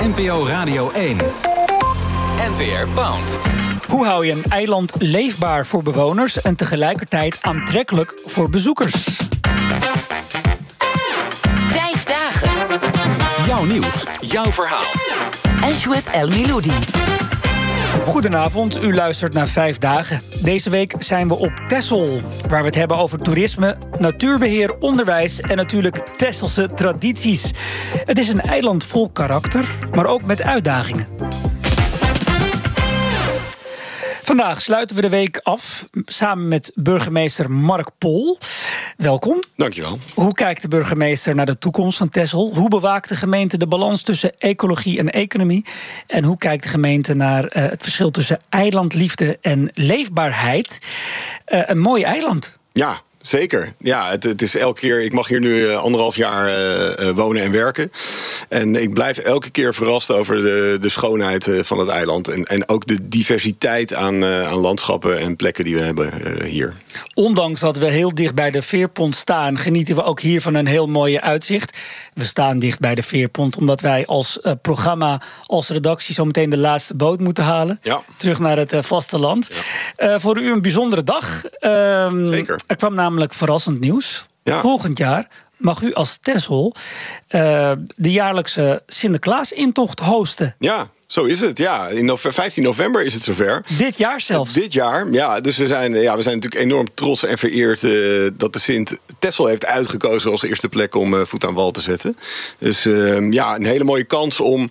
NPO Radio 1. NTR Pound. Hoe hou je een eiland leefbaar voor bewoners en tegelijkertijd aantrekkelijk voor bezoekers? 5 dagen. Jouw nieuws, jouw verhaal. Ajouet El Miloudi. Goedenavond, u luistert naar 5 dagen. Deze week zijn we op Texel, waar we het hebben over toerisme, natuurbeheer, onderwijs en natuurlijk Texelse tradities. Het is een eiland vol karakter, maar ook met uitdagingen. Vandaag sluiten we de week af samen met burgemeester Mark Pol. Welkom. Dankjewel. Hoe kijkt de burgemeester naar de toekomst van Texel? Hoe bewaakt de gemeente de balans tussen ecologie en economie? En hoe kijkt de gemeente naar het verschil tussen eilandliefde en leefbaarheid? Een mooi eiland. Ja. Zeker. Ja, het is elke keer. Ik mag hier nu 1,5 jaar wonen en werken. En ik blijf elke keer verrast over de schoonheid van het eiland. En ook de diversiteit aan landschappen en plekken die we hebben hier. Ondanks dat we heel dicht bij de veerpont staan, genieten we ook hier van een heel mooi uitzicht. We staan dicht bij de veerpont omdat wij als programma, als redactie zo meteen de laatste boot moeten halen. Ja. Terug naar het vasteland. Ja. Voor u een bijzondere dag. Zeker. Er kwam namelijk verrassend nieuws. Ja. Volgend jaar mag u als Texel de jaarlijkse Sinterklaas-intocht hosten. Ja. Zo is het, ja. 15 november is het zover. Dit jaar zelfs? Dit jaar, ja. Dus we zijn natuurlijk enorm trots en vereerd dat de Sint Texel heeft uitgekozen als eerste plek om voet aan wal te zetten. Dus een hele mooie kans om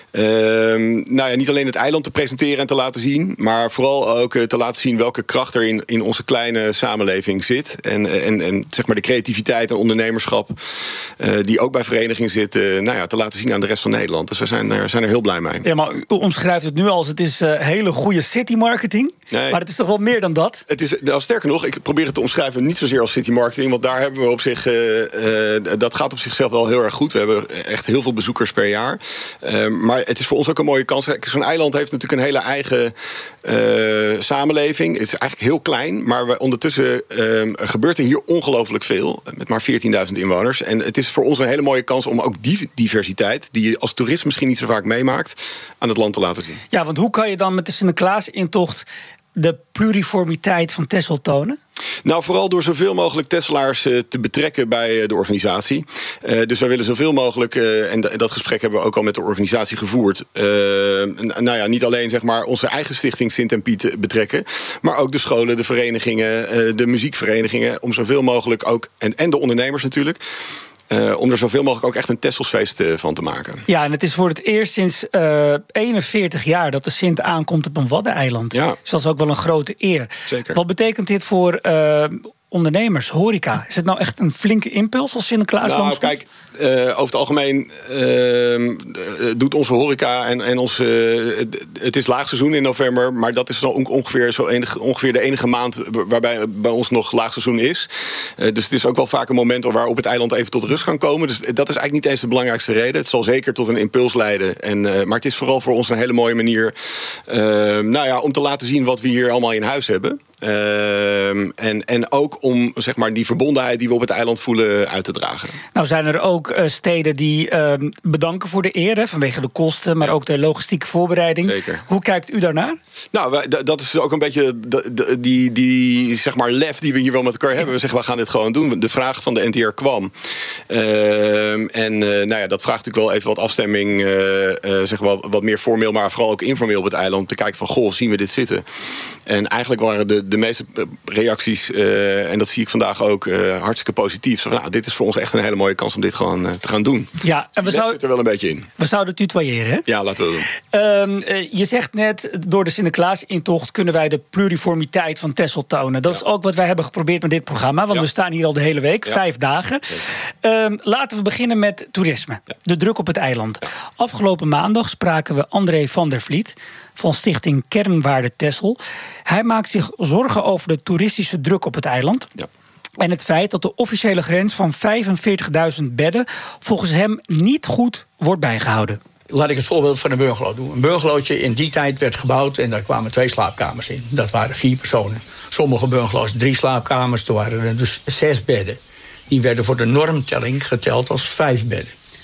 niet alleen het eiland te presenteren en te laten zien, maar vooral ook te laten zien welke kracht er in onze kleine samenleving zit. En zeg maar de creativiteit en ondernemerschap die ook bij verenigingen zit, te laten zien aan de rest van Nederland. Dus we zijn er heel blij mee. Ja, maar u omschrijft het nu als het is hele goede city marketing. Nee. Maar het is toch wel meer dan dat? Het is, sterker nog, ik probeer het te omschrijven niet zozeer als city marketing, want daar hebben we op zich, dat gaat op zichzelf wel heel erg goed. We hebben echt heel veel bezoekers per jaar. Maar het is voor ons ook een mooie kans. Zo'n eiland heeft natuurlijk een hele eigen samenleving. Het is eigenlijk heel klein, maar ondertussen gebeurt er hier ongelooflijk veel. Met maar 14.000 inwoners. En het is voor ons een hele mooie kans om ook die diversiteit, die je als toerist misschien niet zo vaak meemaakt, aan het land te laten zien. Ja, want hoe kan je dan met de Sinterklaas-intocht de pluriformiteit van Texel tonen? Nou, vooral door zoveel mogelijk Tesselaars te betrekken bij de organisatie. Dus wij willen zoveel mogelijk, en dat gesprek hebben we ook al met de organisatie gevoerd, niet alleen zeg maar onze eigen stichting Sint en Piet betrekken, maar ook de scholen, de verenigingen, de muziekverenigingen, om zoveel mogelijk ook, en de ondernemers natuurlijk, om er zoveel mogelijk ook echt een Tesselsfeest van te maken. Ja, en het is voor het eerst sinds 41 jaar dat de Sint aankomt op een waddeneiland. Ja. Dus dat is ook wel een grote eer. Zeker. Wat betekent dit voor ondernemers, horeca? Is het nou echt een flinke impuls als Sinterklaas langskomt? Kijk, over het algemeen doet onze horeca en ons. Het is laagseizoen in november, maar dat is ongeveer de enige maand waarbij bij ons nog laagseizoen is. Dus het is ook wel vaak een moment waarop het eiland even tot rust kan komen. Dus dat is eigenlijk niet eens de belangrijkste reden. Het zal zeker tot een impuls leiden. Maar het is vooral voor ons een hele mooie manier om te laten zien wat we hier allemaal in huis hebben. En ook om zeg maar die verbondenheid die we op het eiland voelen uit te dragen. Nou zijn er ook steden die bedanken voor de eer, vanwege de kosten, maar ook de logistieke voorbereiding. Zeker. Hoe kijkt u daarnaar? Nou, dat is ook een beetje die zeg maar lef die we hier wel met elkaar hebben. We zeggen, we gaan dit gewoon doen. De vraag van de NTR kwam. Dat vraagt natuurlijk wel even wat afstemming, zeg wel wat meer formeel, maar vooral ook informeel op het eiland. Om te kijken van, zien we dit zitten? En eigenlijk waren de meeste reacties, en dat zie ik vandaag ook, hartstikke positief. Zo, dit is voor ons echt een hele mooie kans om dit gewoon te gaan doen. Ja, en zit er wel een beetje in. We zouden tutoyeren, hè? Ja, laten we dat doen. Je zegt net, door de Sinterklaas-intocht kunnen wij de pluriformiteit van Texel tonen. Dat is ook wat wij hebben geprobeerd met dit programma, want we staan hier al de hele week, 5 dagen. Laten we beginnen met toerisme. Ja. De druk op het eiland. Ja. Afgelopen maandag spraken we André van der Vliet van stichting Kernwaarde Texel. Hij maakt zich zorgen over de toeristische druk op het eiland. Ja. En het feit dat de officiële grens van 45.000 bedden volgens hem niet goed wordt bijgehouden. Laat ik het voorbeeld van een bungalow doen. Een bungalowtje in die tijd werd gebouwd en daar kwamen 2 slaapkamers in. Dat waren 4 personen. Sommige bungalows 3 slaapkamers, toen waren er dus 6 bedden. Die werden voor de normtelling geteld als 5 bedden.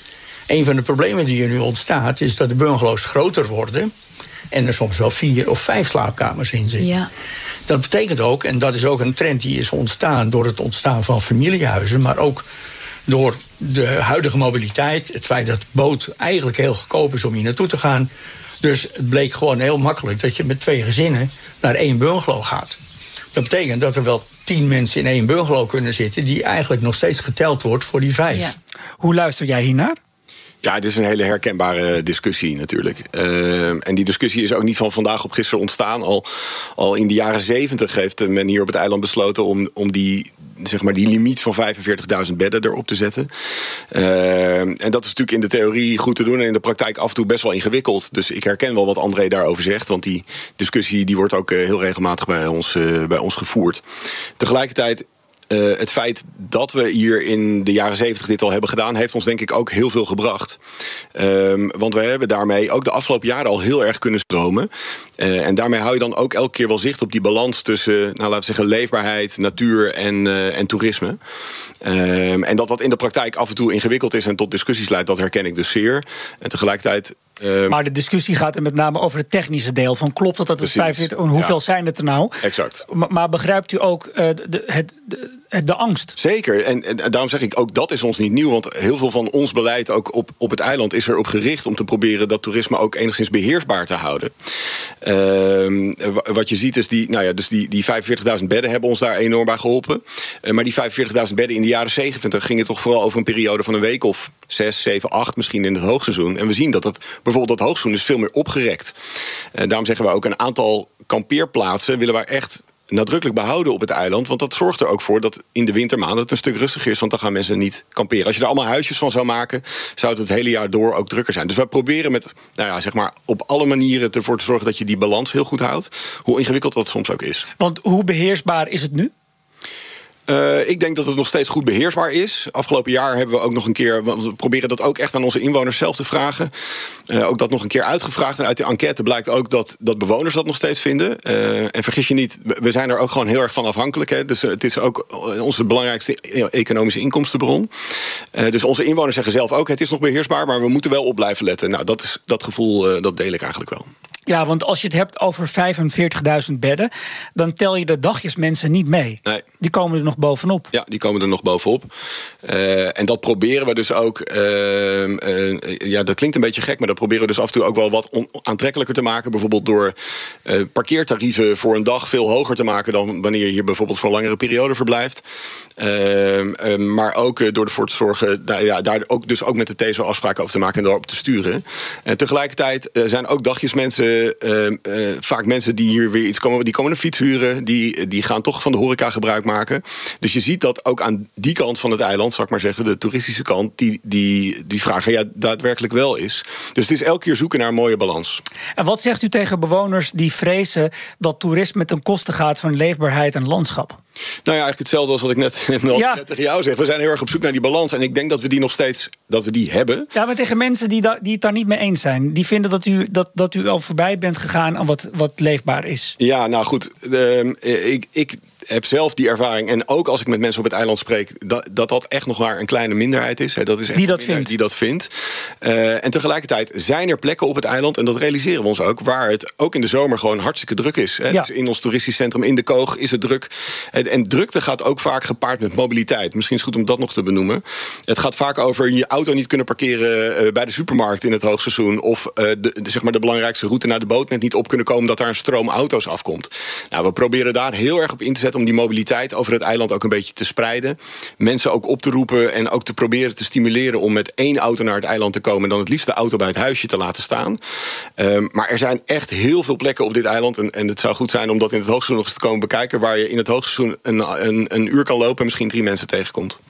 Een van de problemen die er nu ontstaat is dat de bungalows groter worden en er soms wel 4 of 5 slaapkamers in zitten. Ja. Dat betekent ook, en dat is ook een trend die is ontstaan door het ontstaan van familiehuizen, maar ook door de huidige mobiliteit, het feit dat de boot eigenlijk heel goedkoop is om hier naartoe te gaan. Dus het bleek gewoon heel makkelijk dat je met 2 gezinnen naar 1 bungalow gaat. Dat betekent dat er wel 10 mensen in 1 bungalow kunnen zitten die eigenlijk nog steeds geteld wordt voor die 5. Ja. Hoe luister jij hiernaar? Ja, dit is een hele herkenbare discussie natuurlijk. En die discussie is ook niet van vandaag op gisteren ontstaan. Al in de jaren 70 heeft men hier op het eiland besloten om die limiet van 45.000 bedden erop te zetten. En dat is natuurlijk in de theorie goed te doen en in de praktijk af en toe best wel ingewikkeld. Dus ik herken wel wat André daarover zegt, want die discussie die wordt ook heel regelmatig bij ons gevoerd. Tegelijkertijd, het feit dat we hier in de jaren 70 dit al hebben gedaan, heeft ons denk ik ook heel veel gebracht. Want we hebben daarmee ook de afgelopen jaren al heel erg kunnen stromen. En daarmee hou je dan ook elke keer wel zicht op die balans tussen, laten we zeggen, leefbaarheid, natuur en toerisme. En dat in de praktijk af en toe ingewikkeld is en tot discussies leidt, dat herken ik dus zeer. En tegelijkertijd. Maar de discussie gaat er met name over het technische deel. Van klopt dat het 45? Hoeveel zijn het er nou? Exact. Maar begrijpt u ook de angst? Zeker. En daarom zeg ik ook, dat is ons niet nieuw. Want heel veel van ons beleid ook op het eiland is erop gericht om te proberen dat toerisme ook enigszins beheersbaar te houden. Wat je ziet is die 45.000 bedden hebben ons daar enorm bij geholpen. Maar die 45.000 bedden in de jaren 70 gingen toch vooral over een periode van een week of 6, 7, 8 misschien in het hoogseizoen. En we zien dat bijvoorbeeld dat hoogseizoen is veel meer opgerekt. Daarom zeggen we ook een aantal kampeerplaatsen willen wij echt nadrukkelijk behouden op het eiland. Want dat zorgt er ook voor dat in de wintermaanden het een stuk rustiger is. Want dan gaan mensen niet kamperen. Als je er allemaal huisjes van zou maken, zou het hele jaar door ook drukker zijn. Dus wij proberen met, op alle manieren ervoor te zorgen dat je die balans heel goed houdt. Hoe ingewikkeld dat soms ook is. Want hoe beheersbaar is het nu? Ik denk dat het nog steeds goed beheersbaar is. Afgelopen jaar hebben we ook nog een keer, we proberen dat ook echt aan onze inwoners zelf te vragen. Ook dat nog een keer uitgevraagd. En uit de enquête blijkt ook dat bewoners dat nog steeds vinden. En vergis je niet, we zijn er ook gewoon heel erg van afhankelijk. Hè. Dus het is ook onze belangrijkste economische inkomstenbron. Dus onze inwoners zeggen zelf ook, het is nog beheersbaar, maar we moeten wel op blijven letten. Nou, dat gevoel, dat deel ik eigenlijk wel. Ja, want als je het hebt over 45.000 bedden, dan tel je de dagjesmensen niet mee. Nee. Die komen er nog bovenop. Ja, die komen er nog bovenop. En dat proberen we dus ook. Dat klinkt een beetje gek, maar dat proberen we dus af en toe ook wel wat aantrekkelijker te maken. Bijvoorbeeld door parkeertarieven voor een dag veel hoger te maken dan wanneer je hier bijvoorbeeld voor een langere periode verblijft. Maar ook door ervoor te zorgen, daar ook met de TSO afspraken over te maken en daarop te sturen. En tegelijkertijd zijn ook dagjesmensen vaak mensen die hier weer iets komen, die komen een fiets huren, die gaan toch van de horeca gebruik maken. Dus je ziet dat ook aan die kant van het eiland, zal ik maar zeggen, de toeristische kant, die vragen daadwerkelijk wel is. Dus het is elke keer zoeken naar een mooie balans. En wat zegt u tegen bewoners die vrezen dat toerisme ten koste gaat van leefbaarheid en landschap? Nou ja, eigenlijk hetzelfde als wat ik net tegen jou zeg. We zijn heel erg op zoek naar die balans. En ik denk dat we die nog steeds hebben. Ja, maar tegen mensen die het daar niet mee eens zijn. Die vinden dat u al voorbij bent gegaan aan wat leefbaar is. Ja, nou goed. Ik heb zelf die ervaring. En ook als ik met mensen op het eiland spreek, dat echt nog maar een kleine minderheid is. Dat is echt die dat vindt. En tegelijkertijd zijn er plekken op het eiland, en dat realiseren we ons ook, waar het ook in de zomer gewoon hartstikke druk is. Ja. Dus in ons toeristisch centrum in de Koog is het druk. En drukte gaat ook vaak gepaard met mobiliteit. Misschien is het goed om dat nog te benoemen. Het gaat vaak over je auto niet kunnen parkeren bij de supermarkt in het hoogseizoen. Of de belangrijkste route naar de boot net niet op kunnen komen, dat daar een stroom auto's afkomt. Nou, we proberen daar heel erg op in te zetten om die mobiliteit over het eiland ook een beetje te spreiden. Mensen ook op te roepen en ook te proberen te stimuleren om met 1 auto naar het eiland te komen en dan het liefst de auto bij het huisje te laten staan. Maar er zijn echt heel veel plekken op dit eiland. En het zou goed zijn om dat in het hoogseizoen nog eens te komen bekijken, waar je in het hoogseizoen een uur kan lopen en misschien 3 mensen tegenkomt.